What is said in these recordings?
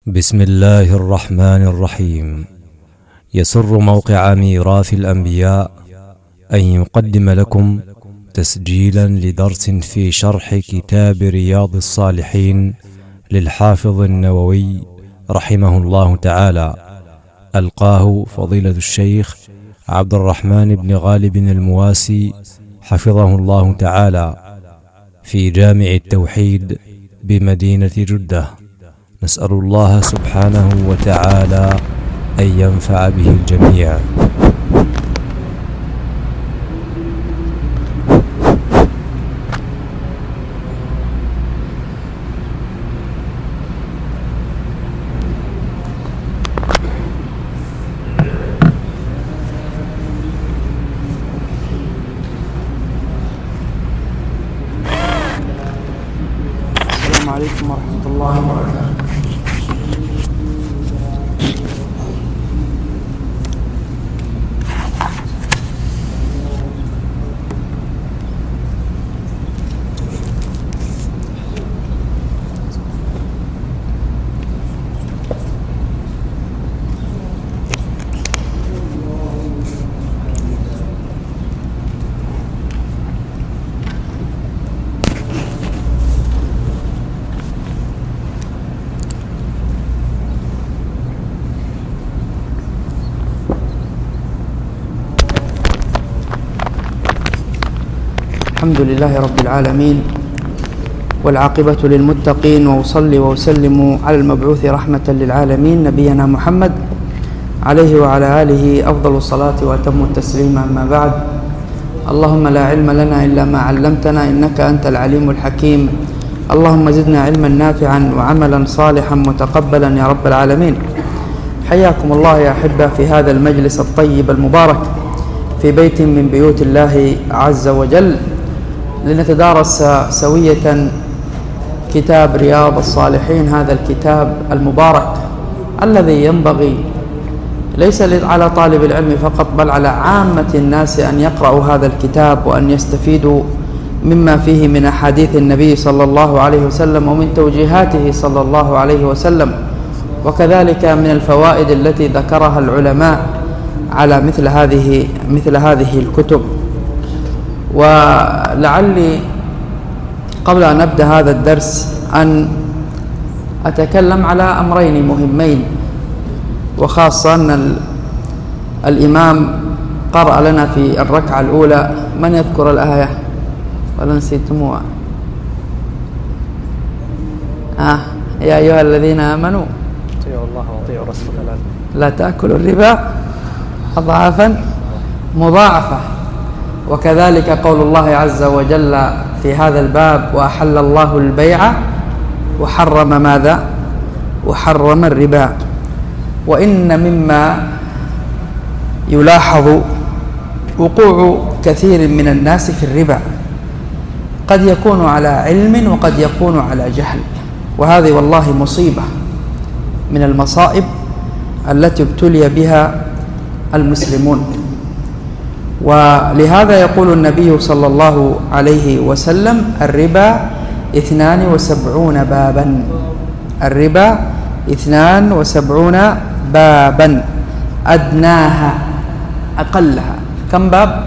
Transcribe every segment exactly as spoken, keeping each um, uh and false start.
بسم الله الرحمن الرحيم. يسر موقع ميراث الأنبياء أن يقدم لكم تسجيلا لدرس في شرح كتاب رياض الصالحين للحافظ النووي رحمه الله تعالى، ألقاه فضيلة الشيخ عبد الرحمن بن غالب المواسي حفظه الله تعالى في جامع التوحيد بمدينة جدة. نسأل الله سبحانه وتعالى أن ينفع به الجميع. السلام عليكم ورحمة الله وبركاته. الحمد لله رب العالمين، والعاقبة للمتقين، وأصلي وأسلم على المبعوث رحمة للعالمين نبينا محمد عليه وعلى آله أفضل الصلاة وأتم التسليم. أما بعد، اللهم لا علم لنا إلا ما علمتنا إنك أنت العليم الحكيم. اللهم زدنا علما نافعا وعملا صالحا متقبلا يا رب العالمين. حياكم الله يا أحبة في هذا المجلس الطيب المبارك في بيت من بيوت الله عز وجل، لنتدارس سوية كتاب رياض الصالحين، هذا الكتاب المبارك الذي ينبغي ليس على طالب العلم فقط بل على عامة الناس أن يقرأوا هذا الكتاب وأن يستفيدوا مما فيه من أحاديث النبي صلى الله عليه وسلم ومن توجيهاته صلى الله عليه وسلم، وكذلك من الفوائد التي ذكرها العلماء على مثل هذه مثل هذه الكتب. ولعلي قبل أن أبدأ هذا الدرس أن أتكلم على أمرين مهمين، وخاصة أن الإمام قرأ لنا في الركعة الأولى، من يذكر الآية ولا نسيتموها؟ آه يا أيها الذين آمنوا اطيعوا الله واطيعوا الرسول لا تأكلوا الربا أضعافا مضاعفة. وكذلك قول الله عز وجل في هذا الباب: وأحل الله البيع وحرم ماذا؟ وحرم الربا. وإن مما يلاحظ وقوع كثير من الناس في الربا، قد يكون على علم وقد يكون على جهل، وهذه والله مصيبة من المصائب التي ابتلي بها المسلمون. ولهذا يقول النبي صلى الله عليه وسلم: الربا اثنان وسبعون بابا. الربا اثنان وسبعون بابا، أدناها أقلها كم باب؟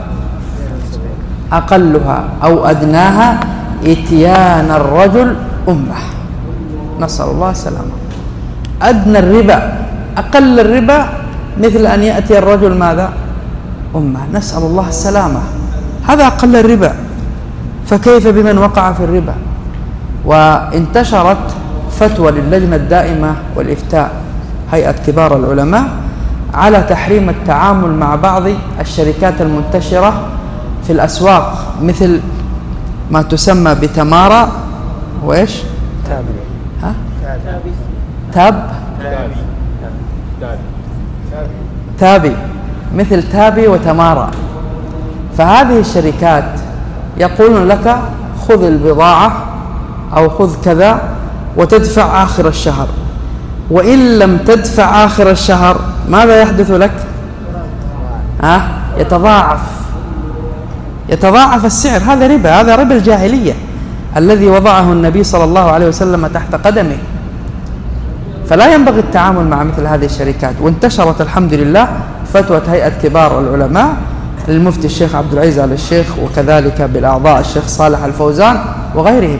أقلها أو أدناها إتيان الرجل أمه. نسأل الله السلامة. أدنى الربا، أقل الربا مثل أن يأتي الرجل ماذا؟ أمه. نسأل الله السلامة. هذا أقل الربا، فكيف بمن وقع في الربا؟ وانتشرت فتوى للجنة الدائمة والإفتاء، هيئة كبار العلماء، على تحريم التعامل مع بعض الشركات المنتشرة في الأسواق، مثل ما تسمى بتمارا وإيش؟ تابي. ها؟ تاب؟ تابي، مثل تابي وتمارا. فهذه الشركات يقولون لك خذ البضاعة أو خذ كذا وتدفع آخر الشهر، وإن لم تدفع آخر الشهر ماذا يحدث لك؟ ها؟ يتضاعف يتضاعف السعر. هذا ربا، هذا ربا الجاهلية الذي وضعه النبي صلى الله عليه وسلم تحت قدمه. فلا ينبغي التعامل مع مثل هذه الشركات. وانتشرت الحمد لله فتوى هيئة كبار العلماء للمفتي الشيخ عبد العزيز آل الشيخ، وكذلك بالأعضاء الشيخ صالح الفوزان وغيرهم.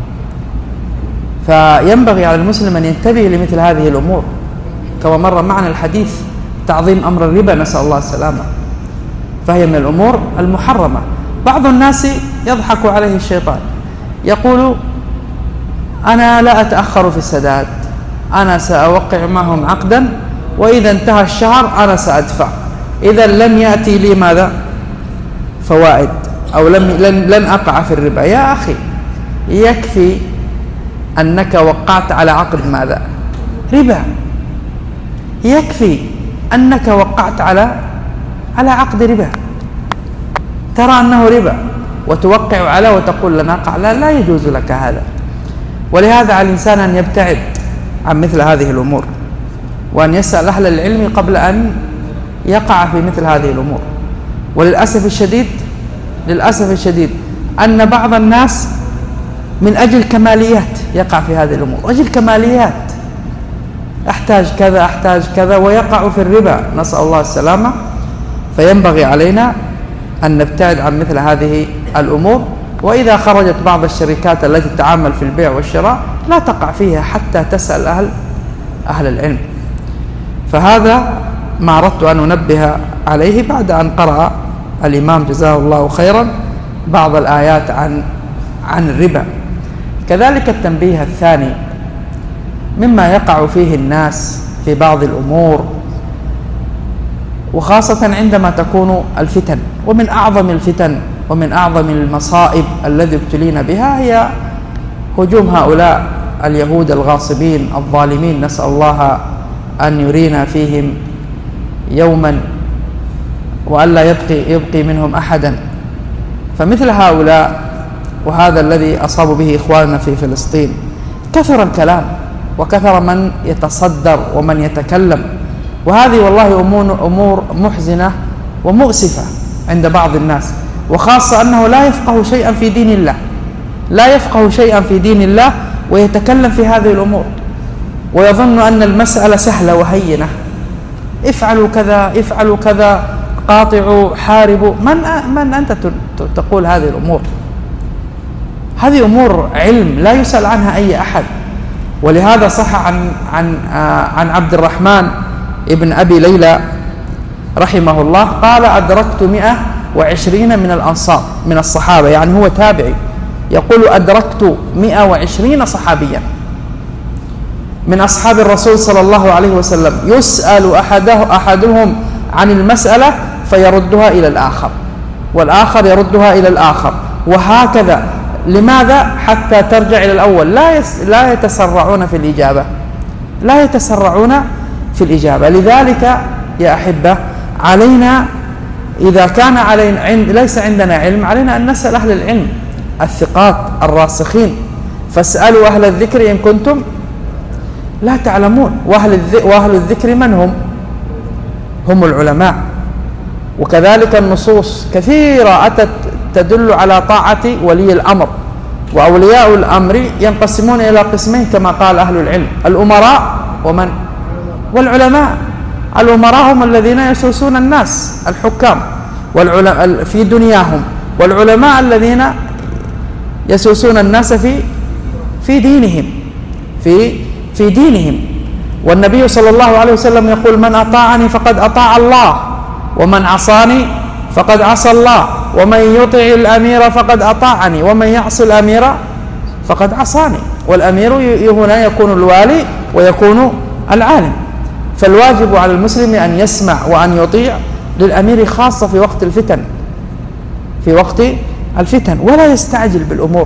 فينبغي على المسلم أن ينتبه لمثل هذه الأمور، كما مر معنا الحديث تعظيم أمر الربا، نسأل الله السلامة، فهي من الأمور المحرمة. بعض الناس يضحك عليه الشيطان، يقول أنا لا أتأخر في السداد، أنا سأوقع معهم عقدا وإذا انتهى الشهر أنا سأدفع، إذا لن يأتي لي ماذا؟ فوائد، أو لن, لن, لن أقع في الربا. يا أخي يكفي أنك وقعت على عقد ماذا؟ ربا. يكفي أنك وقعت على على عقد ربا، ترى أنه ربا وتوقع على وتقول لن أقع، لا, لا يجوز لك هذا. ولهذا على الإنسان أن يبتعد عن مثل هذه الأمور، وأن يسأل أهل العلم قبل أن يقع في مثل هذه الأمور. وللأسف الشديد للأسف الشديد أن بعض الناس من أجل كماليات يقع في هذه الأمور، أجل كماليات، أحتاج كذا أحتاج كذا، ويقع في الربا، نسأل الله السلامة. فينبغي علينا أن نبتعد عن مثل هذه الأمور. وإذا خرجت بعض الشركات التي تتعامل في البيع والشراء لا تقع فيها حتى تسأل أهل أهل العلم. فهذا ما أردت أن أنبه عليه بعد أن قرأ الإمام جزاه الله خيرا بعض الآيات عن عن الربا. كذلك التنبيه الثاني مما يقع فيه الناس في بعض الأمور، وخاصة عندما تكون الفتن، ومن أعظم الفتن ومن أعظم المصائب الذي ابتلينا بها هي هجوم هؤلاء اليهود الغاصبين الظالمين، نسأل الله أن يرينا فيهم يوما وألا يبقي, يبقي منهم أحدا. فمثل هؤلاء، وهذا الذي أصاب به إخواننا في فلسطين، كثر الكلام وكثر من يتصدر ومن يتكلم، وهذه والله أمور محزنة ومؤسفة عند بعض الناس، وخاصة أنه لا يفقه شيئا في دين الله، لا يفقه شيئا في دين الله ويتكلم في هذه الأمور، ويظن أن المسألة سهلة وهينة، افعلوا كذا افعلوا كذا، قاطعوا حاربوا. من من أنت تقول هذه الأمور؟ هذه أمور علم لا يسأل عنها أي أحد. ولهذا صح عن عن عن عبد الرحمن ابن أبي ليلى رحمه الله قال أدركت مئة وعشرين من الأنصار من الصحابة، يعني هو تابعي، يقول أدركت مئة وعشرين صحابيا من أصحاب الرسول صلى الله عليه وسلم، يسأل أحده أحدهم عن المسألة فيردها إلى الآخر، والآخر يردها إلى الآخر، وهكذا. لماذا؟ حتى ترجع إلى الأول. لا يس لا يتسرعون في الإجابة، لا يتسرعون في الإجابة. لذلك يا أحبة علينا إذا كان علينا عند ليس عندنا علم، علينا أن نسأل أهل العلم الثقات الراسخين، فاسألوا أهل الذكر إن كنتم لا تعلمون. وأهل, وأهل الذكر من هم؟ هم العلماء. وكذلك النصوص كثيرة أتت تدل على طاعة ولي الأمر، وأولياء الأمر ينقسمون إلى قسمين كما قال أهل العلم: الأمراء ومن؟ والعلماء. الأمراء هم الذين يسوسون الناس، الحكام والعلماء في دنياهم، والعلماء الذين يسوسون الناس في في دينهم في في دينهم. والنبي صلى الله عليه وسلم يقول: من أطاعني فقد أطاع الله، ومن عصاني فقد عصى الله، ومن يطع الأمير فقد أطاعني، ومن يعص الأمير فقد عصاني. والأمير هنا يكون الوالي ويكون العالم. فالواجب على المسلم أن يسمع وأن يطيع للأمير، خاصة في وقت الفتن في وقت الفتن ولا يستعجل بالأمور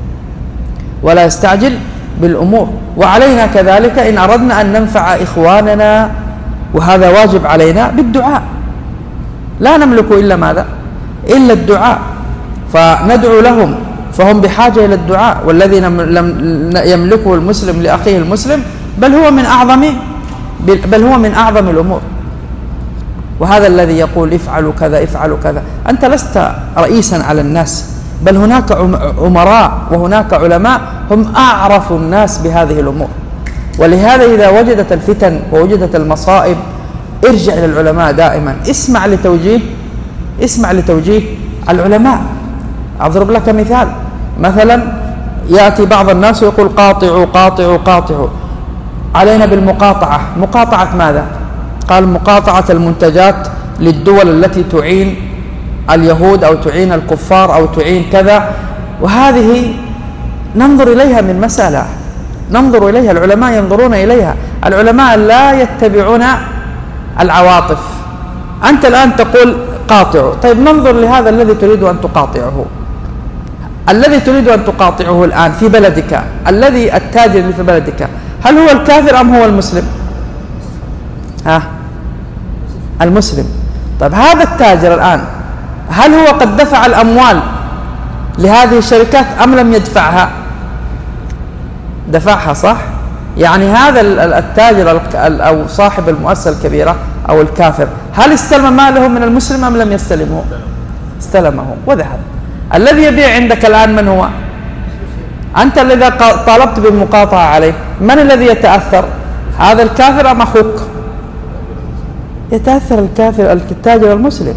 ولا يستعجل بالأمور. وعلينا كذلك إن أردنا أن ننفع إخواننا، وهذا واجب علينا، بالدعاء. لا نملك إلا ماذا؟ إلا الدعاء. فندعو لهم، فهم بحاجة إلى الدعاء. والذي لم يملكه المسلم لأخيه المسلم بل هو من أعظم بل هو من أعظم الأمور. وهذا الذي يقول افعلوا كذا افعلوا كذا، أنت لست رئيسا على الناس، بل هناك أمراء وهناك علماء هم أعرف الناس بهذه الأمور، ولهذا إذا وجدت الفتن ووجدت المصائب ارجع إلى العلماء دائما، اسمع لتوجيه اسمع لتوجيه العلماء. أضرب لك مثال، مثلا يأتي بعض الناس ويقول قاطعوا قاطعوا قاطعوا، علينا بالمقاطعة. مقاطعة ماذا؟ قال مقاطعة المنتجات للدول التي تعين اليهود أو تعين الكفار أو تعين كذا، وهذه ننظر إليها من مسألة، ننظر إليها، العلماء ينظرون إليها، العلماء لا يتبعون العواطف. أنت الآن تقول قاطعوا، طيب ننظر لهذا الذي تريد أن تقاطعه، الذي تريد أن تقاطعه الآن في بلدك، الذي التاجر اللي في بلدك، هل هو الكافر أم هو المسلم؟ ها المسلم. طيب هذا التاجر الآن هل هو قد دفع الأموال لهذه الشركات أم لم يدفعها؟ دفعها، صح؟ يعني هذا التاجر أو صاحب المؤسسة الكبيرة أو الكافر هل استلم ماله من المسلم أم لم يستلمه؟ استلمه وذهب. الذي يبيع عندك الآن من هو؟ أنت الذي طالبت بالمقاطعة عليه، من الذي يتأثر؟ هذا الكافر أم أخوك؟ يتأثر الكافر التاجر المسلم،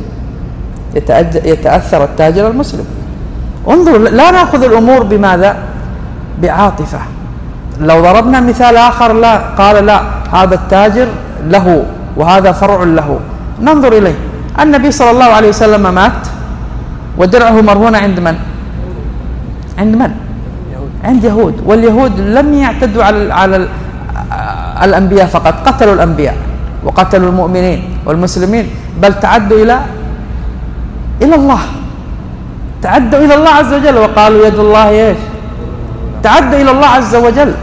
يتأثر التاجر المسلم. انظر، لا نأخذ الأمور بماذا؟ بعاطفة. لو ضربنا مثال آخر، لا قال لا هذا التاجر له وهذا فرع له، ننظر إليه. النبي صلى الله عليه وسلم مات ودرعه مرهون عند من؟ عند من؟ عند يهود، واليهود لم يعتدوا على على الأنبياء فقط، قتلوا الأنبياء وقتلوا المؤمنين والمسلمين، بل تعدوا إلى إلى الله، تعدوا إلى الله عز وجل، وقالوا يد الله إيش؟ تعدوا إلى الله عز وجل.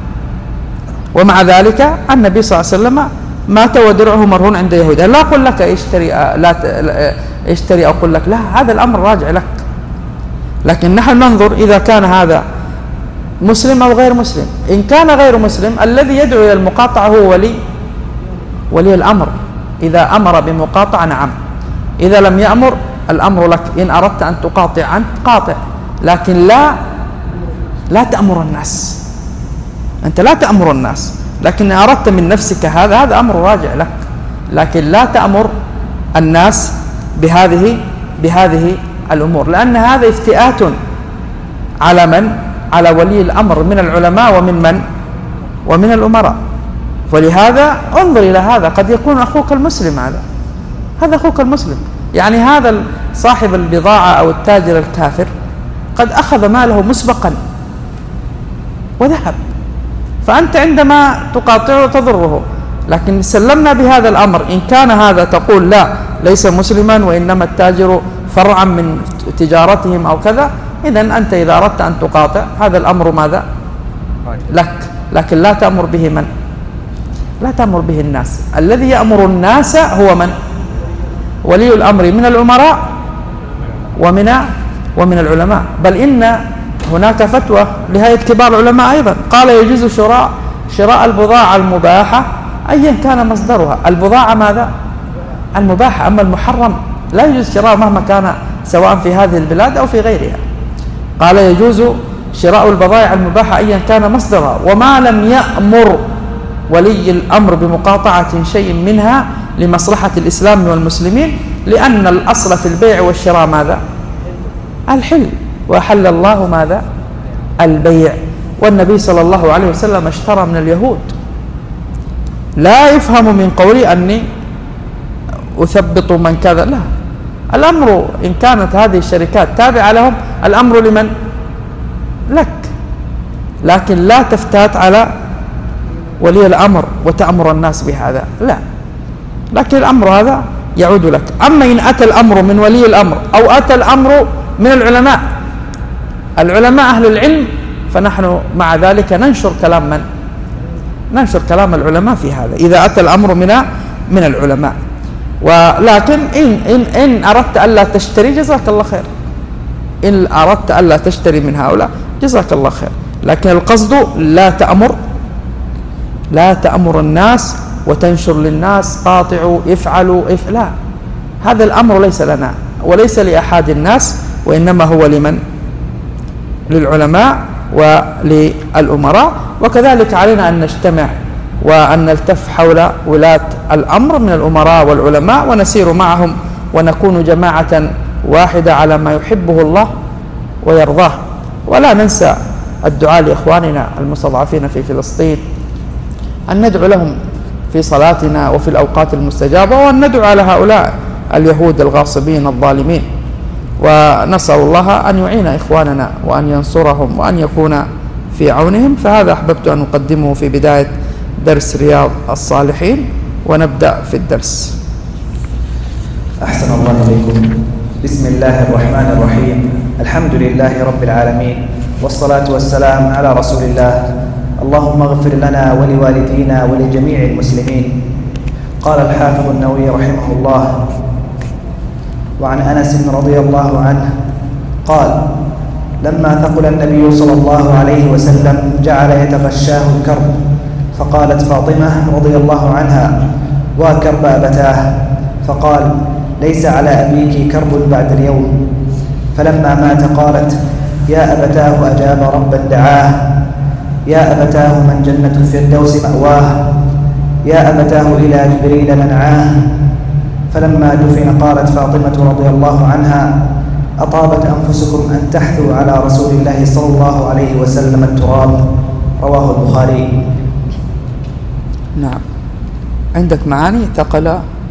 ومع ذلك النبي صلى الله عليه وسلم مات ودرعه مرهون عند يهود. لا أقول لك اشتري لا اشتري أو أقول لك لا، هذا الأمر راجع لك، لكن نحن ننظر إذا كان هذا مسلم أو غير مسلم. إن كان غير مسلم الذي يدعو إلى المقاطعة هو ولي ولي الأمر. إذا أمر بمقاطعة نعم، إذا لم يأمر الأمر لك. إن أردت أن تقاطع أنت قاطع، لكن لا لا تأمر الناس، أنت لا تأمر الناس، لكن إن أردت من نفسك هذا هذا أمر راجع لك، لكن لا تأمر الناس بهذه بهذه الأمور، لأن هذا افتئات على من؟ على ولي الأمر من العلماء ومن من؟ ومن الأمراء. ولهذا انظر إلى هذا، قد يكون أخوك المسلم، هذا هذا أخوك المسلم، يعني هذا صاحب البضاعة أو التاجر الكافر قد أخذ ماله مسبقا وذهب، فأنت عندما تقاطعه تضره. لكن سلمنا بهذا الأمر، إن كان هذا تقول لا ليس مسلما وإنما التاجر فرعا من تجارتهم أو كذا، إذن أنت إذا أردت أن تقاطع هذا الأمر ماذا؟ لك، لكن لا تأمر به من؟ لا تأمر به الناس. الذي يأمر الناس هو من؟ ولي الأمر من الأمراء ومن ومن العلماء. بل إن هناك فتوى لهيئة كبار العلماء أيضا، قال يجوز شراء شراء البضاعة المباحة أيا كان مصدرها. البضاعة ماذا؟ المباحة، أما المحرم لا يجوز شراء مهما كان، سواء في هذه البلاد أو في غيرها. قال يجوز شراء البضائع المباحة أيا كان مصدرها، وما لم يأمر ولي الأمر بمقاطعة شيء منها لمصلحة الإسلام والمسلمين، لأن الأصل في البيع والشراء ماذا؟ الحل، وحل الله ماذا؟ البيع. والنبي صلى الله عليه وسلم اشترى من اليهود. لا يفهم من قولي أني أثبط من كذا، لا، الأمر إن كانت هذه الشركات تابعة لهم الأمر لمن؟ لك، لكن لا تفتات على ولي الأمر وتأمر الناس بهذا، لا، لكن الأمر هذا يعود لك. أما إن أتى الأمر من ولي الأمر أو أتى الأمر من العلماء، العلماء أهل العلم، فنحن مع ذلك ننشر كلام من؟ ننشر كلام العلماء في هذا إذا أتى الأمر من من العلماء. ولكن إن, إن, إن أردت ألا تشتري جزاك الله خير، إن أردت ألا تشتري من هؤلاء جزاك الله خير، لكن القصد لا تأمر لا تأمر الناس وتنشر للناس قاطعوا افعلوا اف لا، هذا الأمر ليس لنا وليس لأحد الناس، وإنما هو لمن؟ للعلماء وللأمراء. وكذلك علينا أن نجتمع وأن نلتف حول ولاة الأمر من الأمراء والعلماء ونسير معهم ونكون جماعة واحدة على ما يحبه الله ويرضاه. ولا ننسى الدعاء لإخواننا المستضعفين في فلسطين، أن ندعو لهم في صلاتنا وفي الأوقات المستجابة، وأن ندعو على هؤلاء اليهود الغاصبين الظالمين، ونسأل الله أن يعين إخواننا وأن ينصرهم وأن يكون في عونهم. فهذا أحببت أن أقدمه في بداية درس رياض الصالحين، ونبدأ في الدرس. أحسن الله إليكم. بسم الله الرحمن الرحيم. الحمد لله رب العالمين، والصلاة والسلام على رسول الله. اللهم اغفر لنا ولوالدينا ولجميع المسلمين. قال الحافظ النووي رحمه الله: وعن أنس رضي الله عنه قال: لما ثقل النبي صلى الله عليه وسلم جعل يتغشاه الكرب، فقالت فاطمة رضي الله عنها: وكرب أبتاه. فقال: ليس على أبيك كرب بعد اليوم. فلما مات قالت: يا أبتاه أجاب ربا دعاه، يا أبتاه من جنة الفردوس مأواه، يا أبتاه إلى جبريل منعاه. فلما دفن قالت فاطمة رضي الله عنها: أطابت أنفسكم أن تحثوا على رسول الله صلى الله عليه وسلم التراب. رواه البخاري. نعم. عندك معاني ثقل؟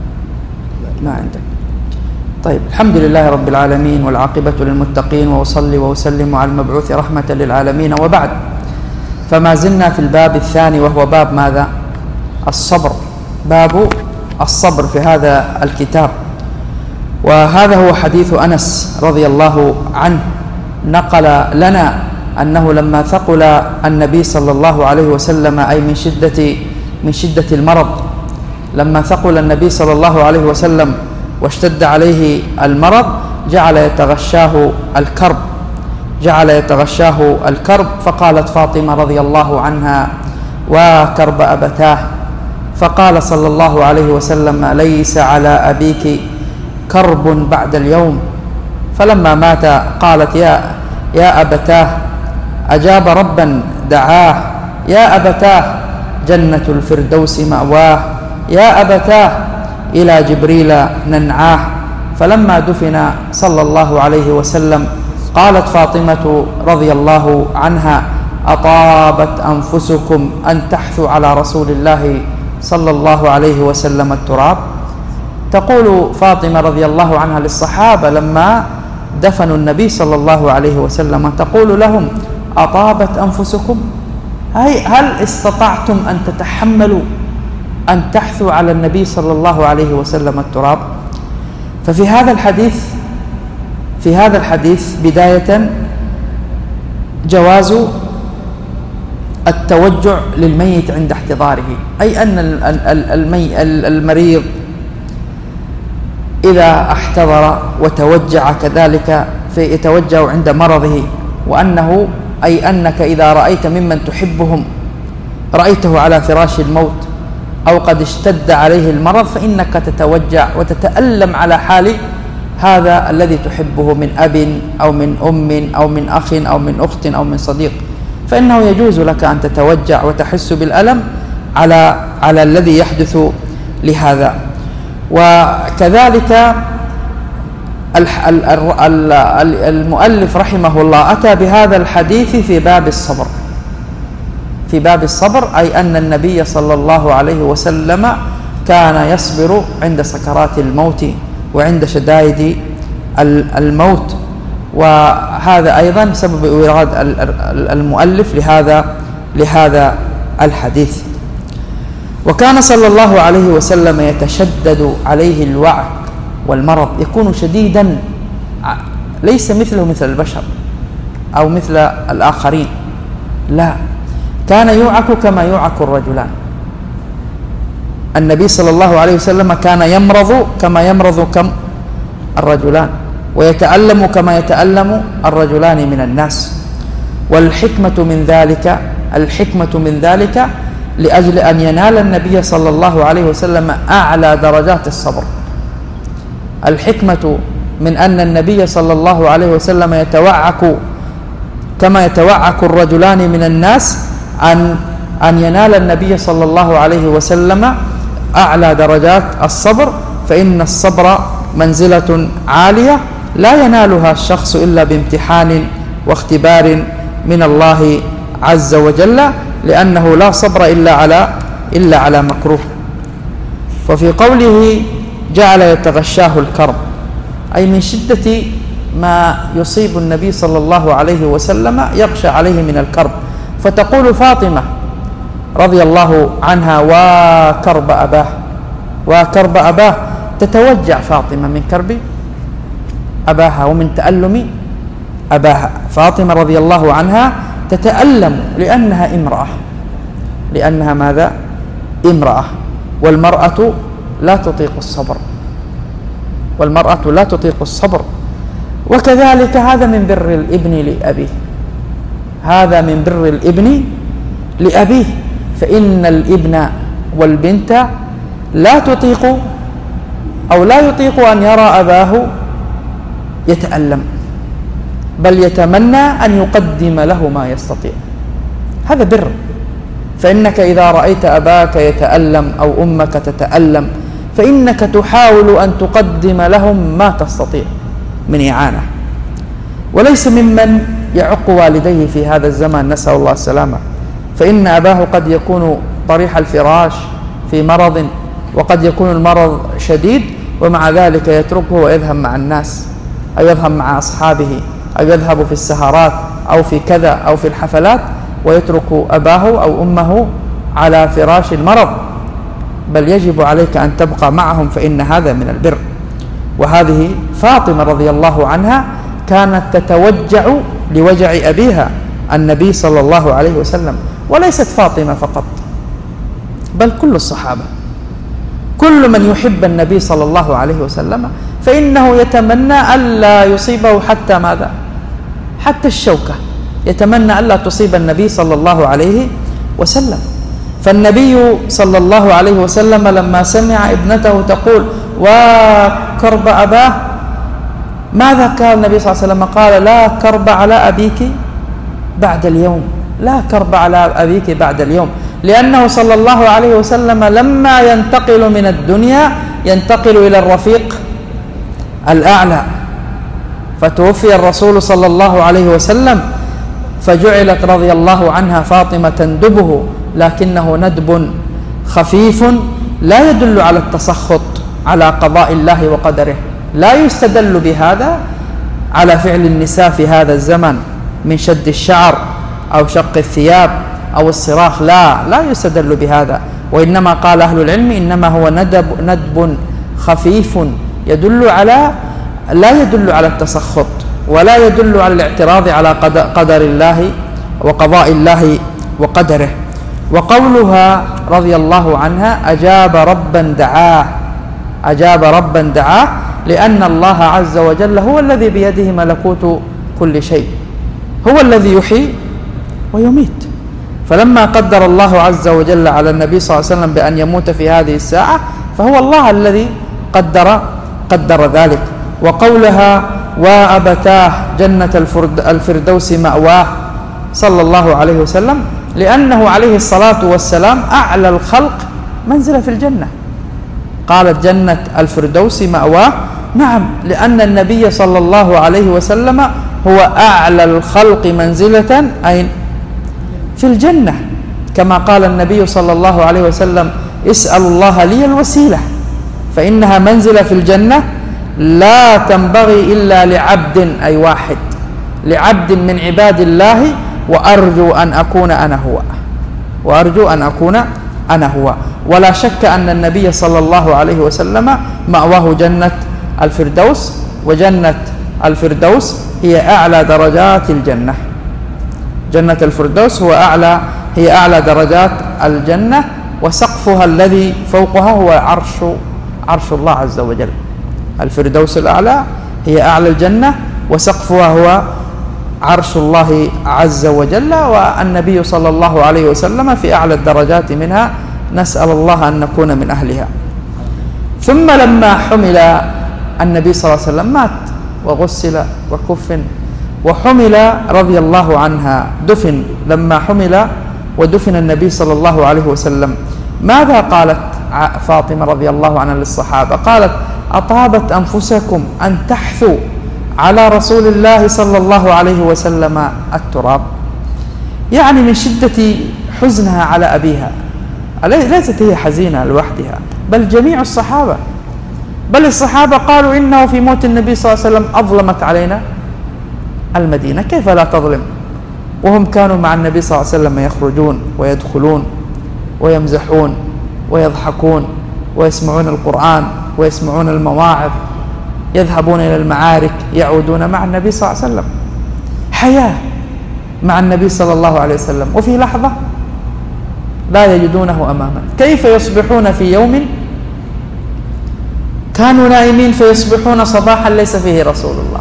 ما عندك. طيب، الحمد لله رب العالمين، والعاقبة للمتقين، وأصلي وأسلم على المبعوث رحمة للعالمين، وبعد. فما زلنا في الباب الثاني، وهو باب ماذا؟ الصبر. باب الصبر في هذا الكتاب. وهذا هو حديث أنس رضي الله عنه، نقل لنا أنه لما ثقل النبي صلى الله عليه وسلم، أي من شدة من شدة المرض، لما ثقل النبي صلى الله عليه وسلم واشتد عليه المرض، جعل يتغشاه الكرب جعل يتغشاه الكرب فقالت فاطمة رضي الله عنها: وكرب أبتاه. فقال صلى الله عليه وسلم: ليس على أبيك كرب بعد اليوم. فلما مات قالت: يا يا أبتاه أجاب ربا دعاه، يا أبتاه جنة الفردوس مأواه، يا أبتاه إلى جبريل ننعاه. فلما دفن صلى الله عليه وسلم قالت فاطمة رضي الله عنها: أطابت أنفسكم أن تحثوا على رسول الله صلى الله عليه وسلم التراب. تقول فاطمة رضي الله عنها للصحابة لما دفنوا النبي صلى الله عليه وسلم، تقول لهم: أطابت أنفسكم، أي هل استطعتم أن تتحملوا أن تحثوا على النبي صلى الله عليه وسلم التراب؟ ففي هذا الحديث في هذا الحديث بداية جواز التوجع للميت عند احتضاره، أي أن المريض إذا احتضر وتوجع كذلك يتوجع عند مرضه، وأنه أي أنك إذا رأيت ممن تحبهم رأيته على فراش الموت أو قد اشتد عليه المرض، فإنك تتوجع وتتألم على حال هذا الذي تحبه من أب أو من أم أو من أخ أو من أخت أو من صديق، فإنه يجوز لك أن تتوجع وتحس بالألم على على الذي يحدث لهذا. وكذلك المؤلف رحمه الله أتى بهذا الحديث في باب الصبر في باب الصبر أي أن النبي صلى الله عليه وسلم كان يصبر عند سكرات الموت وعند شدائد الموت، وهذا أيضا سبب إيراد المؤلف لهذا لهذا الحديث. وكان صلى الله عليه وسلم يتشدد عليه الوعك والمرض، يكون شديدا ليس مثله مثل البشر أو مثل الآخرين، لا، كان يوعك كما يوعك الرجلان. النبي صلى الله عليه وسلم كان يمرض كما يمرض كم الرجلان، ويتألم كما يتألم الرجلان من الناس. والحكمة من ذلك الحكمة من ذلك لأجل أن ينال النبي صلى الله عليه وسلم أعلى درجات الصبر. الحكمة من أن النبي صلى الله عليه وسلم يتوعك كما يتوعك الرجلان من الناس أن أن ينال النبي صلى الله عليه وسلم أعلى درجات الصبر، فإن الصبر منزلة عالية لا ينالها الشخص إلا بامتحان واختبار من الله عز وجل، لأنه لا صبر إلا على إلا على مكروه. وفي قوله جعل يتغشاه الكرب، أي من شدة ما يصيب النبي صلى الله عليه وسلم يغشى عليه من الكرب، فتقول فاطمة رضي الله عنها: وكرب أباه، وكرب أباه، تتوجع فاطمة من كرب أباها ومن تألم أباها. فاطمة رضي الله عنها تتألم لأنها امرأة، لأنها ماذا؟ امرأة، والمرأة لا تطيق الصبر، والمرأة لا تطيق الصبر. وكذلك هذا من بر الابن لأبيه، هذا من بر الابن لأبيه، فإن الابن والبنت لا تطيق أو لا يطيق أن يرى أباه يتألم، بل يتمنى أن يقدم له ما يستطيع. هذا بر. فإنك إذا رأيت أباك يتألم أو أمك تتألم فإنك تحاول أن تقدم لهم ما تستطيع من إعانة. وليس ممن يعق والديه في هذا الزمان، نسأل الله السلامة، فإن أباه قد يكون طريح الفراش في مرض، وقد يكون المرض شديد، ومع ذلك يتركه ويذهب مع الناس، أو يذهب مع أصحابه، أو يذهب في السهرات أو في كذا أو في الحفلات، ويترك أباه أو أمه على فراش المرض. بل يجب عليك أن تبقى معهم، فإن هذا من البر. وهذه فاطمة رضي الله عنها كانت تتوجع لوجع أبيها النبي صلى الله عليه وسلم، وليست فاطمة فقط، بل كل الصحابة، كل من يحب النبي صلى الله عليه وسلم فإنه يتمنى ألا يصيبه حتى ماذا؟ حتى الشوكة، يتمنى ألا تصيب النبي صلى الله عليه وسلم. فالنبي صلى الله عليه وسلم لما سمع ابنته تقول: وكرب أباه، ماذا قال النبي صلى الله عليه وسلم؟ قال: لا كرب على أبيك بعد اليوم، لا كرب على أبيك بعد اليوم، لأنه صلى الله عليه وسلم لما ينتقل من الدنيا ينتقل إلى الرفيق الأعلى، فتوفي الرسول صلى الله عليه وسلم، فجعلت رضي الله عنها فاطمة تندبه، لكنه ندب خفيف لا يدل على التسخط على قضاء الله وقدره. لا يستدل بهذا على فعل النساء في هذا الزمن من شد الشعر أو شق الثياب أو الصراخ، لا لا يستدل بهذا، وإنما قال أهل العلم إنما هو ندب ندب خفيف يدل على لا يدل على التسخط، ولا يدل على الاعتراض على قدر الله وقضاء الله وقدره. وقولها رضي الله عنها: أجاب ربا دعاه، أجاب ربا دعاه، لأن الله عز وجل هو الذي بيده ملكوت كل شيء، هو الذي يحيي ويميت. فلما قدر الله عز وجل على النبي صلى الله عليه وسلم بأن يموت في هذه الساعة فهو الله الذي قدر قدر ذلك. وقولها: وأبتاه جنة الفردوس مأواه، صلى الله عليه وسلم، لأنه عليه الصلاة والسلام أعلى الخلق منزلة في الجنة. قالت جنة الفردوس مأواه، نعم، لأن النبي صلى الله عليه وسلم هو أعلى الخلق منزلة أين؟ في الجنة، كما قال النبي صلى الله عليه وسلم: اسأل الله لي الوسيلة، فإنها منزلة في الجنة لا تنبغي إلا لعبد، أي واحد، لعبد من عباد الله، وأرجو أن أكون أنا هو، وأرجو أن أكون أنا هو. ولا شك أن النبي صلى الله عليه وسلم مأواه جنة الفردوس، وجنة الفردوس هي أعلى درجات الجنة، جنة الفردوس هو أعلى هي أعلى درجات الجنة، وسقفها الذي فوقها هو عرش عرش الله عز وجل. الفردوس الأعلى هي أعلى الجنة، وسقفها هو عرش الله عز وجل، والنبي صلى الله عليه وسلم في أعلى الدرجات منها، نسأل الله أن نكون من أهلها. ثم لما حمل النبي صلى الله عليه وسلم مات وغسل وكفن وحمل رضي الله عنها، دفن لما حمل ودفن النبي صلى الله عليه وسلم. ماذا قالت فاطمة رضي الله عنها للصحابة؟ قالت: أطابت أنفسكم أن تحثوا على رسول الله صلى الله عليه وسلم التراب. يعني من شدة حزنها على أبيها، ليست هي حزينة لوحدها، بل جميع الصحابة، بل الصحابة قالوا إنه في موت النبي صلى الله عليه وسلم أظلمت علينا المدينة. كيف لا تظلم وهم كانوا مع النبي صلى الله عليه وسلم يخرجون ويدخلون ويمزحون ويضحكون ويسمعون القرآن ويسمعون المواعظ، يذهبون إلى المعارك، يعودون مع النبي صلى الله عليه وسلم، حياة مع النبي صلى الله عليه وسلم، وفي لحظة لا يجدونه أماما. كيف يصبحون في يوم كانوا نائمين فيصبحون صباحا ليس فيه رسول الله؟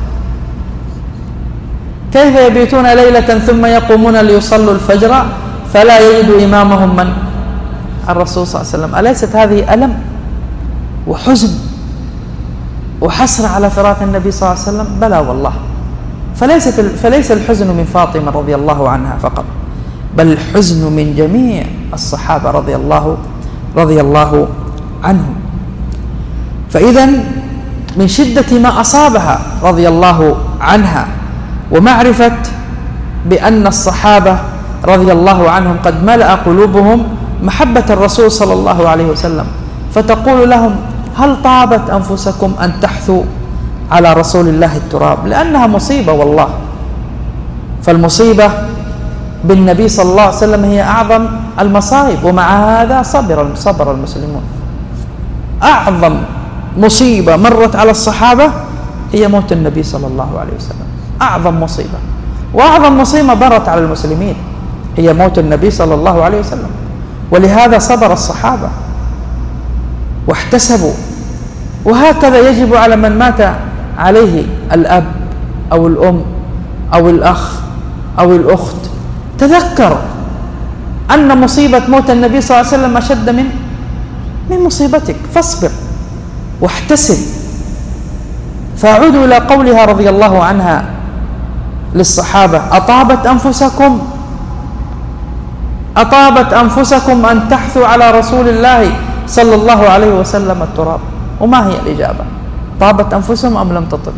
كيف يبيتون ليلة ثم يقومون ليصلوا الفجر فلا يجدوا إمامهم من؟ الرسول صلى الله عليه وسلم. أليست هذه ألم وحزن وحسرة على فراق النبي صلى الله عليه وسلم؟ بلى والله. فليست فليس الحزن من فاطمة رضي الله عنها فقط، بل الحزن من جميع الصحابة رضي الله رضي الله عنهم. فإذا من شدة ما أصابها رضي الله عنها ومعرفة بأن الصحابة رضي الله عنهم قد ملأ قلوبهم محبة الرسول صلى الله عليه وسلم، فتقول لهم: هل طابت أنفسكم أن تحثوا على رسول الله التراب؟ لأنها مصيبة والله. فالمصيبة بالنبي صلى الله عليه وسلم هي أعظم المصائب، ومع هذا صبر صبر المسلمون. أعظم مصيبة مرت على الصحابة هي موت النبي صلى الله عليه وسلم، أعظم مصيبة. وأعظم مصيبة مرت على المسلمين هي موت النبي صلى الله عليه وسلم، ولهذا صبر الصحابة واحتسبوا. وهكذا يجب على من مات عليه الأب أو الأم أو الأخ أو الأخت، تذكر أن مصيبة موت النبي صلى الله عليه وسلم أشد من من مصيبتك، فاصبر واحتسب. فأعود إلى قولها رضي الله عنها للصحابة: أطابت أنفسكم أطابت أنفسكم أن تحثوا على رسول الله صلى الله عليه وسلم التراب. وما هي الإجابة؟ طابت أنفسهم أم لم تطب؟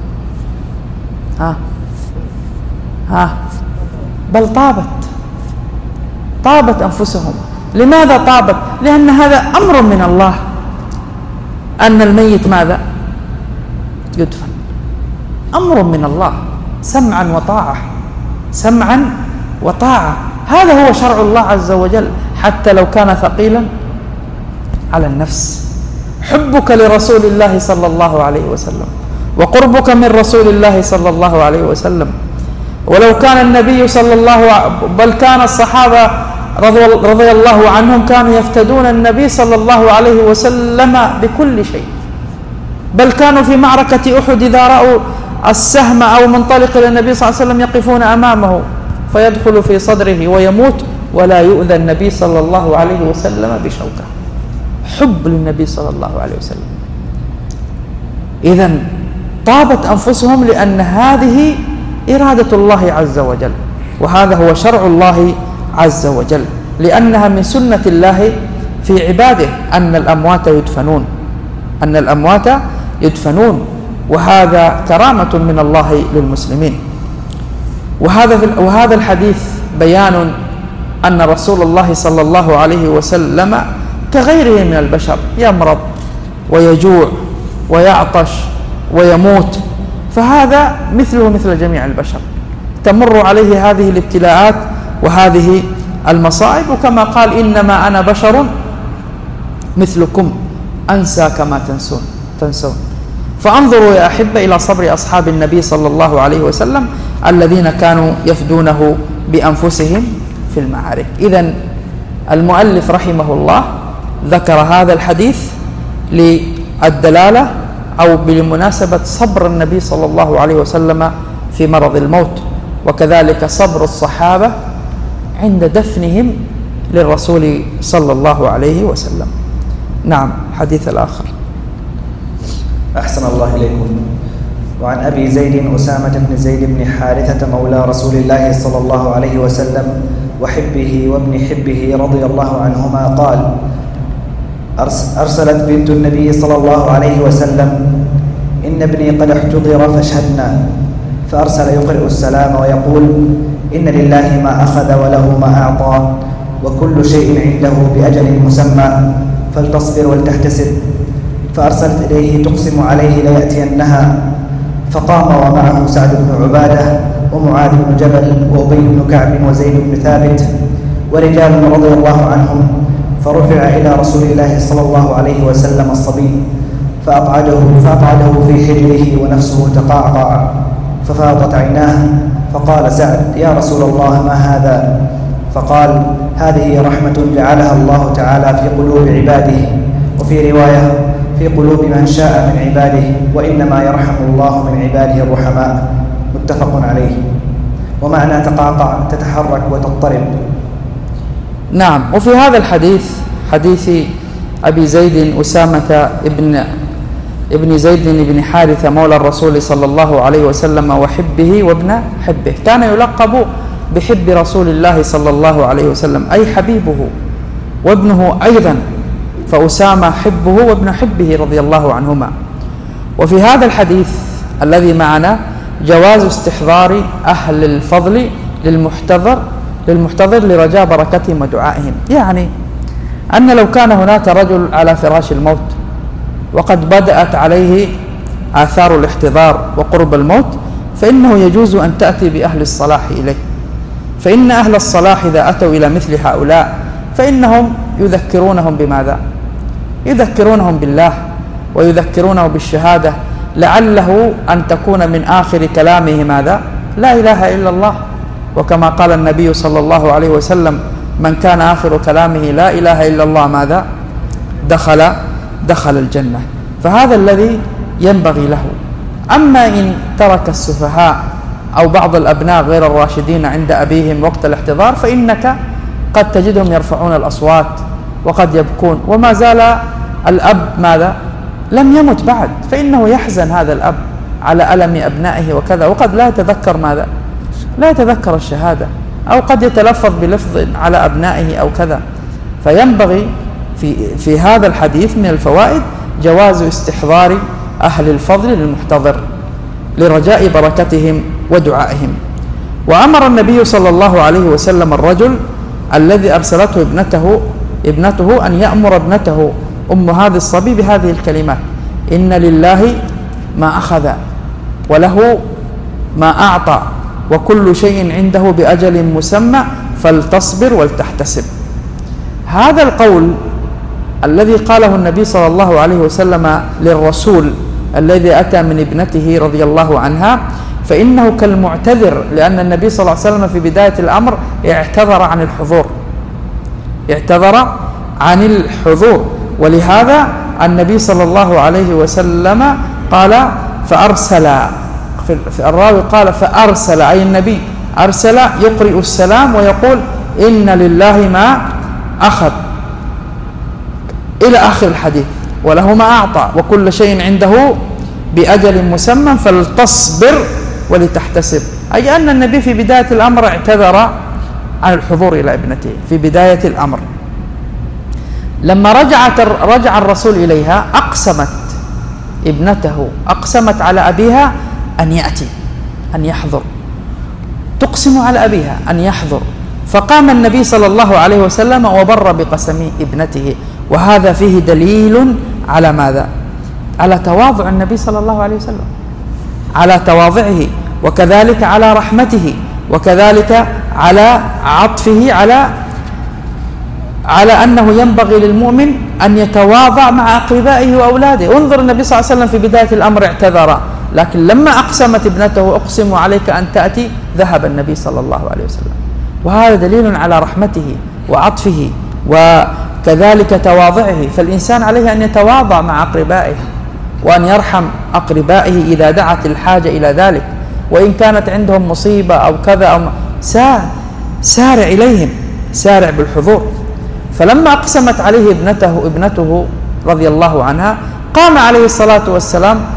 ها ها بل طابت طابت أنفسهم. لماذا طابت؟ لأن هذا أمر من الله، أن الميت ماذا؟ يدفن. أمر من الله، سمعا وطاعة، سمعا وطاعة. هذا هو شرع الله عز وجل، حتى لو كان ثقيلا على النفس. حبك لرسول الله صلى الله عليه وسلم وقربك من رسول الله صلى الله عليه وسلم. ولو كان النبي صلى الله بل كان الصحابة رضي الله عنهم كانوا يفتدون النبي صلى الله عليه وسلم بكل شيء، بل كانوا في معركة أحد إذا رأوا السهم أو منطلق إلى النبي صلى الله عليه وسلم يقفون أمامه فيدخل في صدره ويموت ولا يؤذى النبي صلى الله عليه وسلم بشوكة. حب للنبي صلى الله عليه وسلم. إذن طابت أنفسهم لأن هذه إرادة الله عز وجل، وهذا هو شرع الله عز وجل، لأنها من سنة الله في عباده أن الأموات يدفنون أن الأموات يدفنون وهذا كرامة من الله للمسلمين. وهذا وهذا الحديث بيان أن رسول الله صلى الله عليه وسلم كغيره من البشر يمرض ويجوع ويعطش ويموت، فهذا مثله مثل جميع البشر، تمر عليه هذه الابتلاءات وهذه المصائب. وكما قال: إنما أنا بشر مثلكم أنسى كما تنسون تنسون فانظروا يا أحبة إلى صبر أصحاب النبي صلى الله عليه وسلم الذين كانوا يفدونه بأنفسهم في المعارك. إذن المؤلف رحمه الله ذكر هذا الحديث للدلالة أو بمناسبة صبر النبي صلى الله عليه وسلم في مرض الموت، وكذلك صبر الصحابة عند دفنهم للرسول صلى الله عليه وسلم. نعم، حديث الآخر. أحسن الله إليكم. وعن أبي زيد أسامة بن زيد بن حارثة مولى رسول الله صلى الله عليه وسلم وحبه وابن حبه رضي الله عنهما قال: أرسلت بنت النبي صلى الله عليه وسلم: إن ابني قد احتضر فاشهدنا. فأرسل يقرئ السلام ويقول: إن لله ما أخذ وله ما أعطى وكل شيء عنده بأجل مسمى فلتصبر ولتحتسب. فأرسلت إليه تقسم عليه ليأتينها، فقام ومعه سعد بن عبادة ومعاذ بن جبل وأبي بن كعب وزيد بن ثابت ورجال رضي الله عنهم، فرفع إلى رسول الله صلى الله عليه وسلم الصبي فأقعده, فأقعده في حجره ونفسه تقعقع ففاضت عيناه، فقال سعد: يا رسول الله ما هذا؟ فقال: هذه رحمة جعلها الله تعالى في قلوب عباده، وفي رواية: في قلوب من شاء من عباده، وإنما يرحم الله من عباده الرحماء. متفق عليه. ومعنى تقعقع تتحرك وتضطرب. نعم. وفي هذا الحديث حديث أبي زيد أسامة ابن ابن زيد بن حارثة مولى الرسول صلى الله عليه وسلم وحبه وابن حبه، كان يلقب بحب رسول الله صلى الله عليه وسلم أي حبيبه وابنه أيضا، فأسامة حبه وابن حبه رضي الله عنهما. وفي هذا الحديث الذي معنا جواز استحضار أهل الفضل للمحتضر للمحتضر لرجاء بركتهم ودعائهم، يعني أن لو كان هناك رجل على فراش الموت وقد بدأت عليه آثار الاحتضار وقرب الموت، فإنه يجوز أن تأتي بأهل الصلاح إليه، فإن أهل الصلاح إذا أتوا إلى مثل هؤلاء فإنهم يذكرونهم بماذا؟ يذكرونهم بالله ويذكرونه بالشهادة، لعله أن تكون من آخر كلامه ماذا؟ لا إله إلا الله. وكما قال النبي صلى الله عليه وسلم: من كان آخر كلامه لا إله إلا الله ماذا؟ دخل دخل الجنة. فهذا الذي ينبغي له. أما إن ترك السفهاء أو بعض الأبناء غير الراشدين عند أبيهم وقت الاحتضار، فإنك قد تجدهم يرفعون الأصوات وقد يبكون، وما زال الأب ماذا؟ لم يمت بعد، فإنه يحزن هذا الأب على ألم أبنائه وكذا، وقد لا يتذكر ماذا؟ لا يتذكر الشهادة، أو قد يتلفظ بلفظ على أبنائه أو كذا. فينبغي في, في هذا الحديث من الفوائد جواز استحضار أهل الفضل للمحتضر لرجاء بركتهم ودعائهم. وأمر النبي صلى الله عليه وسلم الرجل الذي أرسلته ابنته ابنته أن يأمر ابنته أم هذا الصبي بهذه الكلمات: إن لله ما أخذ وله ما أعطى وكل شيء عنده بأجل مسمى فلتصبر ولتحتسب. هذا القول الذي قاله النبي صلى الله عليه وسلم للرسول الذي أتى من ابنته رضي الله عنها، فإنه كالمعتذر، لأن النبي صلى الله عليه وسلم في بداية الأمر اعتذر عن الحضور اعتذر عن الحضور ولهذا النبي صلى الله عليه وسلم قال فأرسل، في الراوي قال فأرسل، أي النبي أرسل يقرئ السلام ويقول: إن لله ما أخذ إلى آخر الحديث، وله ما أعطى وكل شيء عنده بأجل مسمى فلتصبر ولتحتسب. أي أن النبي في بداية الأمر اعتذر عن الحضور إلى ابنته في بداية الأمر. لما رجعت رجع الرسول إليها أقسمت ابنته أقسمت على أبيها أن يأتي أن يحضر، تقسم على أبيها أن يحضر، فقام النبي صلى الله عليه وسلم وبر بقسم ابنته. وهذا فيه دليل على ماذا؟ على تواضع النبي صلى الله عليه وسلم، على تواضعه، وكذلك على رحمته، وكذلك على عطفه على على أنه ينبغي للمؤمن أن يتواضع مع أقربائه وأولاده. انظر النبي صلى الله عليه وسلم في بداية الأمر اعتذر، لكن لما أقسمت ابنته أقسم عليك أن تأتي، ذهب النبي صلى الله عليه وسلم. وهذا دليل على رحمته وعطفه وكذلك تواضعه. فالإنسان عليه أن يتواضع مع أقربائه وأن يرحم أقربائه إذا دعت الحاجة إلى ذلك، وإن كانت عندهم مصيبة أو كذا أو سارع إليهم، سارع بالحضور. فلما أقسمت عليه ابنته ابنته رضي الله عنها، قام عليه الصلاة والسلام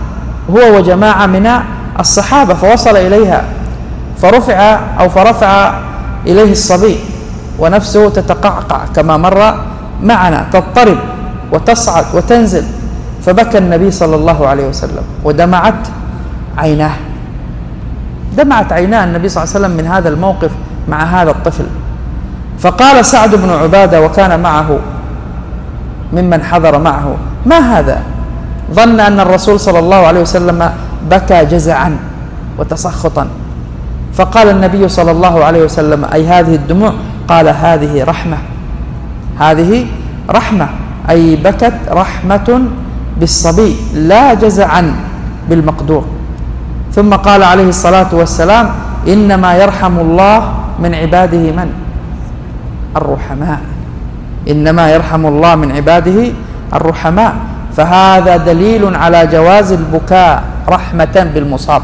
هو وجماعة من الصحابة، فوصل إليها فرفع أو فرفع إليه الصبي ونفسه تتقعقع كما مر معنا، تضطرب وتصعد وتنزل، فبكى النبي صلى الله عليه وسلم ودمعت عيناه، دمعت عيناه النبي صلى الله عليه وسلم من هذا الموقف مع هذا الطفل. فقال سعد بن عبادة وكان معه ممن حضر معه: ما هذا؟ ظن أن الرسول صلى الله عليه وسلم بكى جزعا وتسخطا، فقال النبي صلى الله عليه وسلم: أي هذه الدموع؟ قال: هذه رحمة، هذه رحمة، أي بكت رحمة بالصبي لا جزعا بالمقدور. ثم قال عليه الصلاة والسلام: إنما يرحم الله من عباده من؟ الرحماء، إنما يرحم الله من عباده الرحماء. فهذا دليل على جواز البكاء رحمة بالمصاب،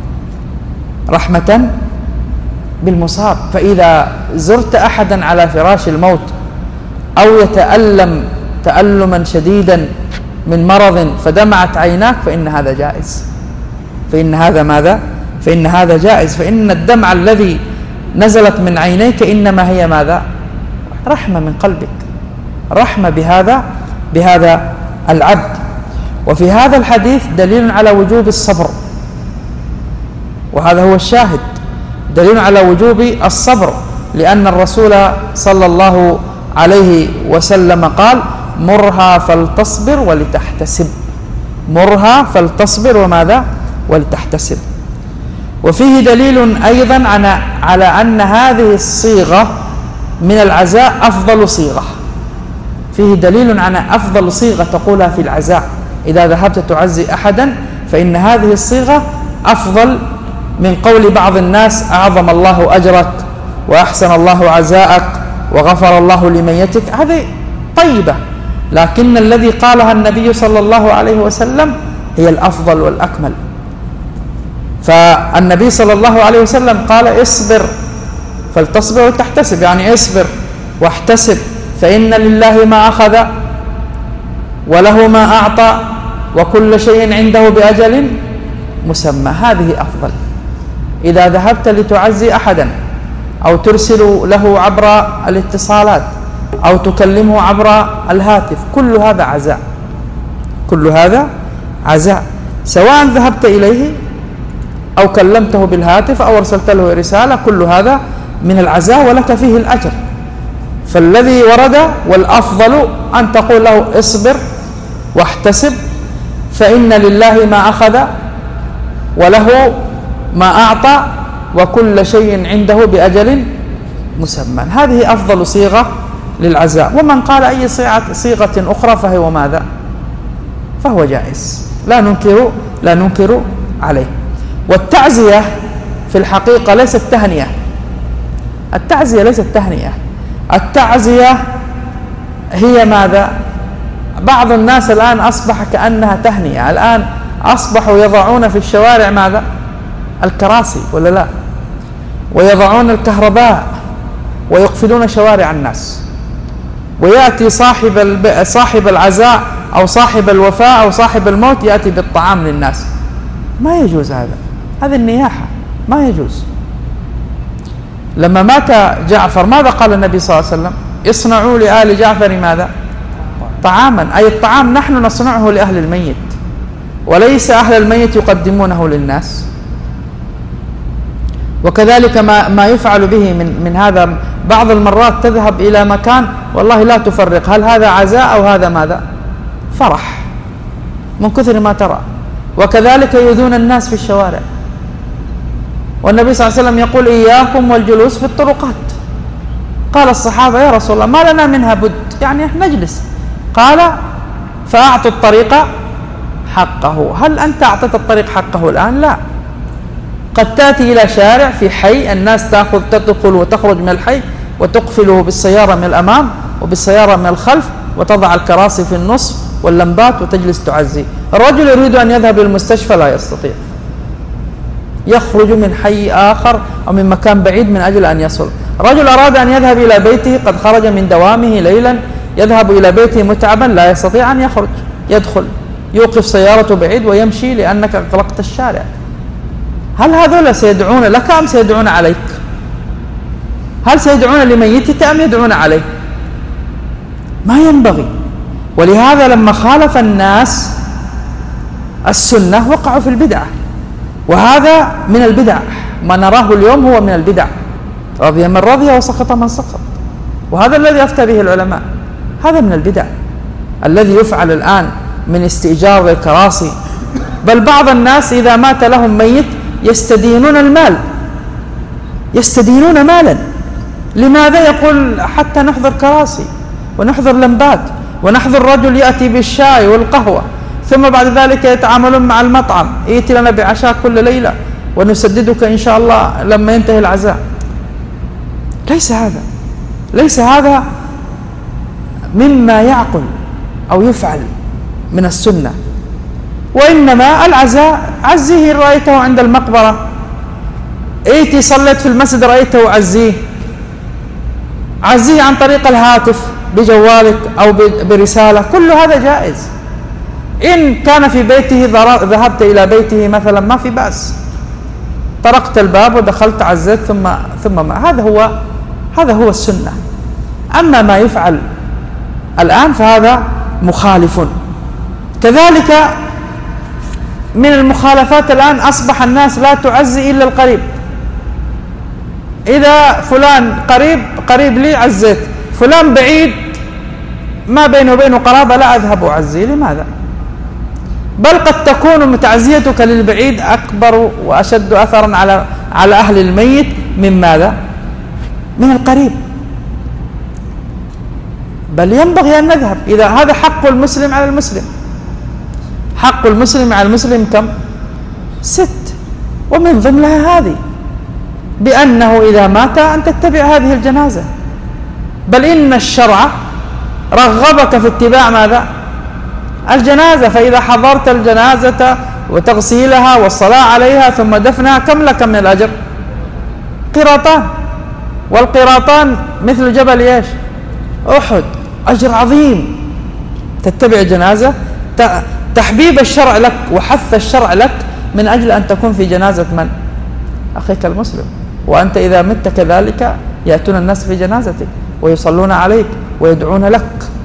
رحمة بالمصاب. فإذا زرت أحدا على فراش الموت أو يتألم تألما شديدا من مرض فدمعت عيناك فإن هذا جائز، فإن هذا ماذا؟ فإن هذا جائز، فإن الدمع الذي نزلت من عينيك إنما هي ماذا؟ رحمة من قلبك، رحمة بهذا بهذا العبد. وفي هذا الحديث دليل على وجوب الصبر، وهذا هو الشاهد، دليل على وجوب الصبر، لأن الرسول صلى الله عليه وسلم قال: مرها فلتصبر ولتحتسب، مرها فلتصبر وماذا؟ ولتحتسب. وفيه دليل أيضا على أن هذه الصيغة من العزاء أفضل صيغة، فيه دليل على أفضل صيغة تقولها في العزاء. إذا ذهبت تعزي أحدا فإن هذه الصيغة أفضل من قول بعض الناس: أعظم الله أجرك وأحسن الله عزاءك وغفر الله لميتك. هذه طيبة، لكن الذي قالها النبي صلى الله عليه وسلم هي الأفضل والأكمل. فالنبي صلى الله عليه وسلم قال: اصبر فلتصبر وتحتسب، يعني اصبر واحتسب، فإن لله ما أخذ وله ما أعطى وكل شيء عنده بأجل مسمى. هذه أفضل. إذا ذهبت لتعزي أحدا أو ترسل له عبر الاتصالات أو تكلمه عبر الهاتف، كل هذا عزاء، كل هذا عزاء، سواء ذهبت إليه أو كلمته بالهاتف أو أرسلت له رسالة، كل هذا من العزاء ولك فيه الأجر. فالذي ورد والأفضل أن تقول له: اصبر واحتسب، فإن لله ما أخذ وله ما أعطى وكل شيء عنده بأجل مسمى. هذه أفضل صيغة للعزاء. ومن قال أي صيغة أخرى فهو ماذا؟ فهو جائز، لا ننكر لا ننكر عليه. والتعزية في الحقيقة ليست تهنئة، التعزية ليست تهنئة، التعزية هي ماذا؟ بعض الناس الآن أصبح كأنها تهنئة، الآن أصبحوا يضعون في الشوارع ماذا؟ الكراسي ولا لا، ويضعون الكهرباء ويقفلون شوارع الناس، ويأتي صاحب الب... صاحب العزاء أو صاحب الوفاة أو صاحب الموت يأتي بالطعام للناس. ما يجوز هذا، هذه النياحة ما يجوز. لما مات جعفر ماذا قال النبي صلى الله عليه وسلم؟ اصنعوا لآل جعفر ماذا؟ طعاما، أي الطعام نحن نصنعه لأهل الميت وليس أهل الميت يقدمونه للناس. وكذلك ما, ما يفعل به من, من هذا، بعض المرات تذهب إلى مكان والله لا تفرق هل هذا عزاء أو هذا ماذا؟ فرح، من كثر ما ترى. وكذلك يؤذون الناس في الشوارع، والنبي صلى الله عليه وسلم يقول: إياكم والجلوس في الطرقات. قال الصحابة: يا رسول الله ما لنا منها بد، يعني نجلس. قال: فأعطوا الطريق حقه. هل أنت أعطيت الطريق حقه الآن؟ لا. قد تأتي إلى شارع في حي الناس تأخذ تدخل وتخرج من الحي وتقفله بالسيارة من الأمام وبالسيارة من الخلف وتضع الكراسي في النص واللمبات وتجلس تعزي. الرجل يريد أن يذهب للمستشفى لا يستطيع، يخرج من حي آخر أو من مكان بعيد من أجل أن يصل. رجل أراد أن يذهب إلى بيته، قد خرج من دوامه ليلا، يذهب إلى بيته متعبا لا يستطيع أن يخرج، يدخل يوقف سيارته بعيد ويمشي لأنك أغلقت الشارع. هل هذول سيدعون لك أم سيدعون عليك؟ هل سيدعون لميتك أم يدعون عليه؟ ما ينبغي. ولهذا لما خالف الناس السنة وقعوا في البدعة، وهذا من البدع. ما نراه اليوم هو من البدع، رضي من رضي وسخط من سخط، وهذا الذي أفتى به العلماء. هذا من البدع الذي يفعل الآن من استئجار الكراسي. بل بعض الناس إذا مات لهم ميت يستدينون المال، يستدينون مالا. لماذا؟ يقول حتى نحضر كراسي ونحضر لمبات ونحضر رجل يأتي بالشاي والقهوة، ثم بعد ذلك يتعاملون مع المطعم، ائت لنا بعشاء كل ليلة ونسددك إن شاء الله لما ينتهي العزاء. ليس هذا ليس هذا مما يعقل أو يفعل من السنة. وإنما العزاء عزيه إن رأيته عند المقبرة، ائتي صليت في المسجد رأيته عزيه، عزيه عن طريق الهاتف بجوالك أو برسالة، كل هذا جائز. إن كان في بيته ذهبت إلى بيته مثلا ما في بأس، طرقت الباب ودخلت عزيت ثم ثم ما هذا هو هذا هو السنة. أما ما يفعل الآن فهذا مخالف. كذلك من المخالفات الآن أصبح الناس لا تعزي إلا القريب. إذا فلان قريب قريب لي عزيت، فلان بعيد ما بينه وبينه قرابة لا أذهب أعزي. لماذا؟ بل قد تكون تعزيتك للبعيد أكبر وأشد أثرا على على أهل الميت من ماذا؟ من القريب. بل ينبغي أن نذهب. إذا هذا حق المسلم على المسلم، حق المسلم على المسلم كم؟ ست، ومن ضمنها هذه بأنه إذا مات أن تتبع هذه الجنازة. بل إن الشرع رغبك في اتباع ماذا؟ الجنازة. فإذا حضرت الجنازة وتغسيلها والصلاة عليها ثم دفنها كم لك من الأجر؟ قيراطان، والقيراطان مثل جبل ايش؟ أحد، أجر عظيم. تتبع جنازة، تحبيب الشرع لك وحث الشرع لك من أجل أن تكون في جنازة من؟ أخيك المسلم. وأنت إذا مت كذلك يأتون الناس في جنازتك ويصلون عليك ويدعون لك.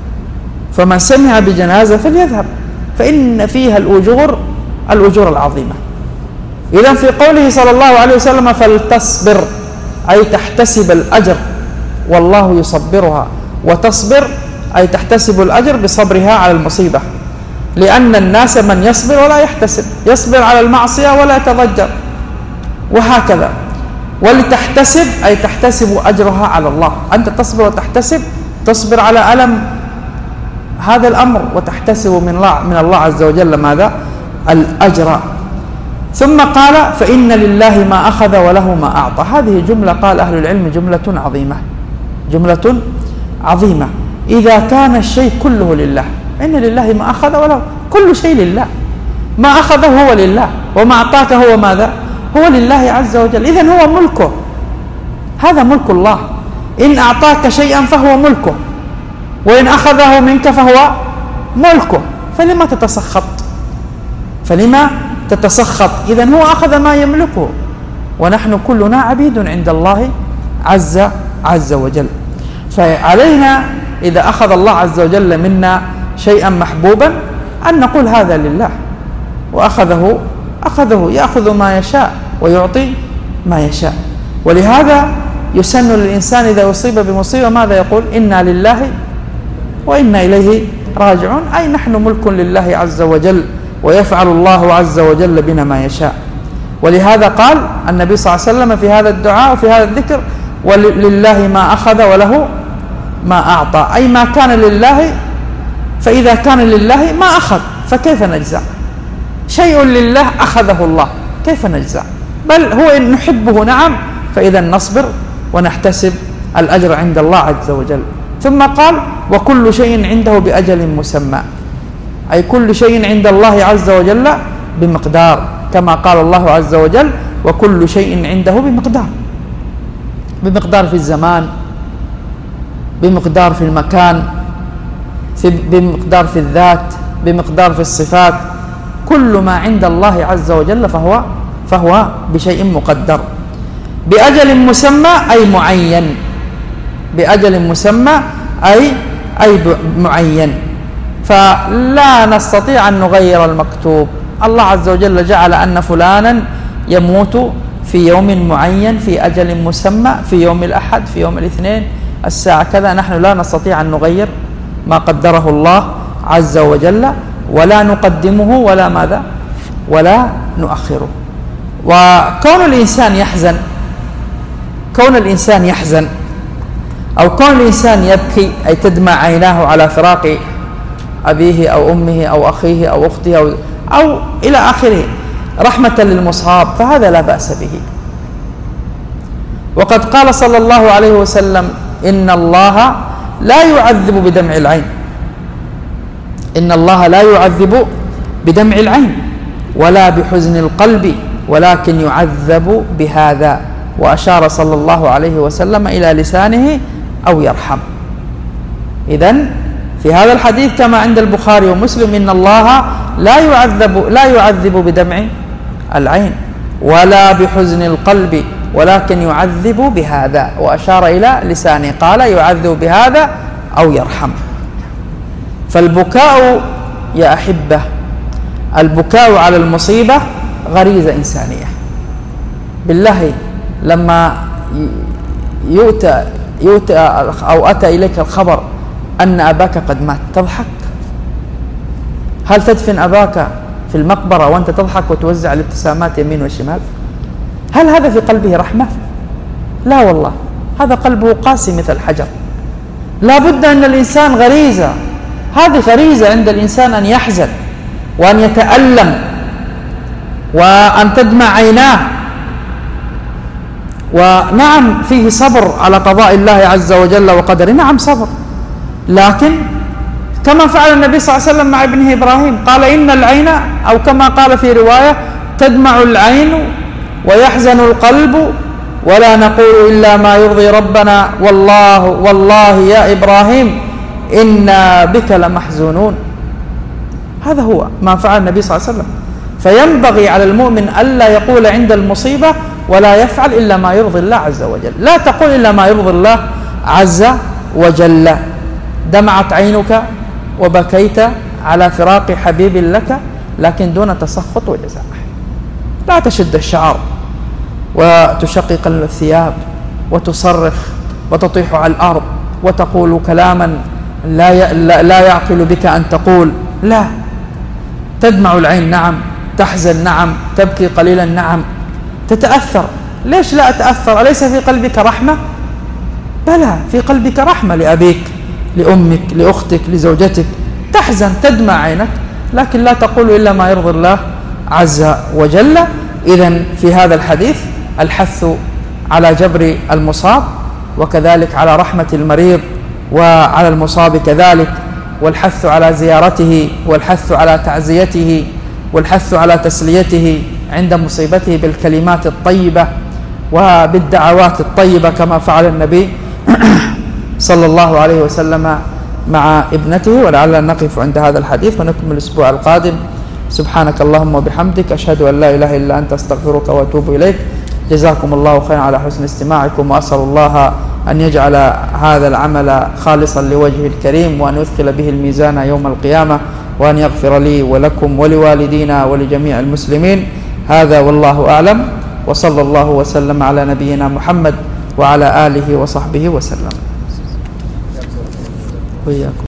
فمن سمع بجنازة فليذهب، فإن فيها الأجور الأجور العظيمة. إذن في قوله صلى الله عليه وسلم فلتصبر، أي تحتسب الأجر، والله يصبرها. وتصبر أي تحتسب الأجر بصبرها على المصيبة. لأن الناس من يصبر ولا يحتسب، يصبر على المعصية ولا يتضجر، وهكذا. ولتحتسب أي تحتسب أجرها على الله. أنت تصبر وتحتسب، تصبر على ألم هذا الأمر وتحتسب من الله من الله عز وجل ماذا؟ الأجر. ثم قال فإن لله ما أخذ وله ما أعطى. هذه جملة قال أهل العلم جملة عظيمة، جملة عظيمة. إذا كان الشيء كله لله، إن لله ما أخذ وله، كل شيء لله. ما أخذه هو لله، وما أعطاك هو ماذا؟ هو لله عز وجل. إذن هو ملكه، هذا ملك الله. إن أعطاك شيئا فهو ملكه، وإن أخذه منك فهو ملكه. فلما تتسخط؟ فلما تتسخط؟ إذن هو أخذ ما يملكه، ونحن كلنا عبيد عند الله عز عز وجل. فعلينا إذا أخذ الله عز وجل منا شيئا محبوبا أن نقول هذا لله، وأخذه أخذه يأخذ ما يشاء ويعطي ما يشاء. ولهذا يسن للإنسان إذا أصيب بمصيبة ماذا يقول؟ إنا لله وإنا إليه راجعون، أي نحن ملك لله عز وجل، ويفعل الله عز وجل بنا ما يشاء. ولهذا قال النبي صلى الله عليه وسلم في هذا الدعاء وفي هذا الذكر ولله ما أخذ وله ما أعطى، أي ما كان لله. فإذا كان لله ما أخذ فكيف نجزع؟ شيء لله أخذه الله كيف نجزع؟ بل هو إن نحبه نعم، فإذا نصبر ونحتسب الأجر عند الله عز وجل. ثم قال وكل شيء عنده بأجل مسمى، أي كل شيء عند الله عز وجل بمقدار، كما قال الله عز وجل وكل شيء عنده بمقدار. بمقدار في الزمان، بمقدار في المكان، في بمقدار في الذات، بمقدار في الصفات. كل ما عند الله عز وجل فهو فهو بشيء مقدر بأجل مسمى أي معين، بأجل مسمى أي أي معين. فلا نستطيع أن نغير المكتوب. الله عز وجل جعل أن فلانا يموت في يوم معين في أجل مسمى، في يوم الأحد، في يوم الاثنين، الساعة كذا. نحن لا نستطيع أن نغير ما قدره الله عز وجل، ولا نقدمه ولا ماذا ولا نؤخره. وكون الإنسان يحزن كون الإنسان يحزن أو كون الإنسان يبكي أي تدمع عيناه على فراق أبيه أو أمه أو أخيه أو أخته أو, أو إلى آخره رحمة للمصاب، فهذا لا بأس به. وقد قال صلى الله عليه وسلم: إن الله لا يعذب بدمع العين إن الله لا يعذب بدمع العين ولا بحزن القلب ولكن يعذب بهذا. وأشار صلى الله عليه وسلم إلى لسانه أو يرحم. إذن في هذا الحديث كما عند البخاري ومسلم: إن الله لا يعذب لا يعذب بدمع العين ولا بحزن القلب ولكن يعذب بهذا. وأشار إلى لسانه، قال: يعذب بهذا أو يرحم. فالبكاء يا أحبة، البكاء على المصيبة غريزة إنسانية. بالله لما يؤتى, يؤتى أو أتى إليك الخبر أن أباك قد مات تضحك؟ هل تدفن أباك في المقبرة وأنت تضحك وتوزع الابتسامات يمين وشمال؟ هل هذا في قلبه رحمة؟ لا والله، هذا قلبه قاسي مثل الحجر. لا بد أن الإنسان غريزة، هذه غريزة عند الإنسان أن يحزن وأن يتألم وأن تدمع عيناه. ونعم فيه صبر على قضاء الله عز وجل وقدره، نعم صبر، لكن كما فعل النبي صلى الله عليه وسلم مع ابنه إبراهيم، قال: إن العين، أو كما قال في رواية: تدمع العين ويحزن القلب ولا نقول إلا ما يرضي ربنا والله والله يا إبراهيم إنا بك لمحزونون. هذا هو ما فعل النبي صلى الله عليه وسلم. فينبغي على المؤمن ألا يقول عند المصيبة ولا يفعل إلا ما يرضي الله عز وجل. لا تقول إلا ما يرضي الله عز وجل. دمعت عينك وبكيت على فراق حبيب لك، لكن دون تسخط وجزاء. لا تشد الشعر وتشقق الثياب وتصرخ وتطيح على الأرض وتقول كلاما لا لا يعقل بك أن تقول. لا، تدمع العين نعم، تحزن نعم، تبكي قليلا نعم، تتأثر. ليش لا أتأثر؟ أليس في قلبك رحمة؟ بلى، في قلبك رحمة لأبيك، لأمك، لأختك، لزوجتك. تحزن، تدمع عينك، لكن لا تقول إلا ما يرضي الله عز وجل. إذن في هذا الحديث الحث على جبر المصاب، وكذلك على رحمة المريض وعلى المصاب كذلك، والحث على زيارته، والحث على تعزيته، والحث على تسليته عند مصيبته بالكلمات الطيبة وبالدعوات الطيبة كما فعل النبي صلى الله عليه وسلم مع ابنته. ولعلنا نقف عند هذا الحديث ونكمل الأسبوع القادم. سبحانك اللهم وبحمدك، أشهد أن لا إله إلا أنت، أستغفرك وأتوب إليك. جزاكم الله خيرا على حسن استماعكم، وأسأل الله أن يجعل هذا العمل خالصا لوجهه الكريم، وأن يثقل به الميزان يوم القيامة، وأن يغفر لي ولكم ولوالدينا ولجميع المسلمين. هذا والله أعلم، وصلى الله وسلم على نبينا محمد وعلى آله وصحبه وسلم. وإياكم.